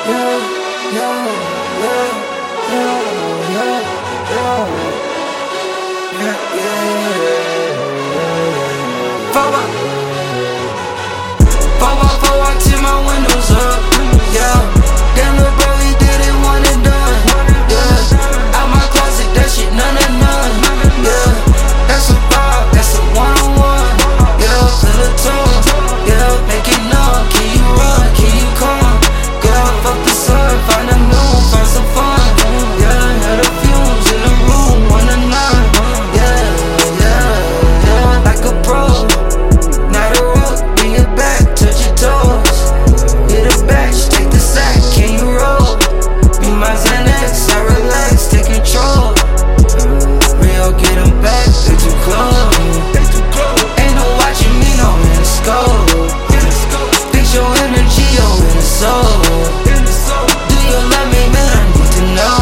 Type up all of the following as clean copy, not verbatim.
I tip my windows up, yeah. Damn, little bro, he did it one and done, yeah. Out my closet, that shit none of none, yeah. That's a vibe, that's a one-on-one, yeah. Feel the tone, yeah. Make it numb, can you run, can you come? Girl, fuck the sun, find a new one, find some fun, yeah. Had the fumes in the room, 1 to 9, yeah. Like a pro, not a rook, bring it back, touch your toes. Hit a batch, take the sack, can you roll? Be my Xanax, I relax, take control. Real, get them back, they too close. Ain't no watching me, no in the scope. Fix your energy, oh, in the soul. Do you love me, man? I need to know.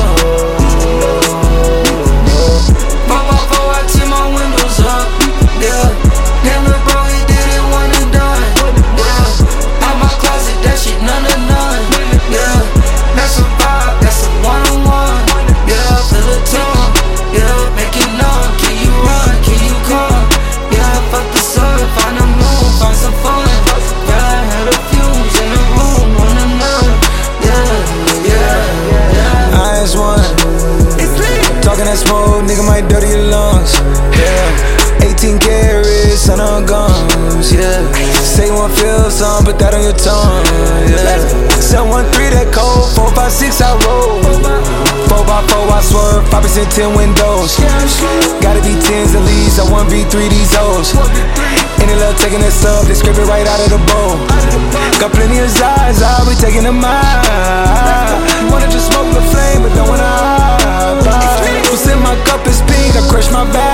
4x4, I tip my windows up, yeah. Damn, little bro, he did it one and done, yeah. Out my closet, that shit none of none, yeah. That's a vibe, that's a one-on-one, yeah. Feel the tone, yeah. Make it numb, can you run, can you come? Yeah, fuck the sun, find a moon, find some fun. Yeah, I had a fumes in the room, 1 to 9, yeah. Eyes one, talking that smoke, nigga might dirty your lungs, yeah. 18 carats on her gums, yeah. Say you want feel some, put that on your tongue, yeah. 713 that cold, 456 I roll. 4x4 I swerve, 5% 10 windows. Gotta be 10s at least, I 1v3 these hoes. Any love taking that sub, they scrape it right out of the bowl. Got plenty of eyes, I'll be taking them out. Wanna just smoke the flame, but don't wanna hide. What's in my cup is pink, I crush my bag.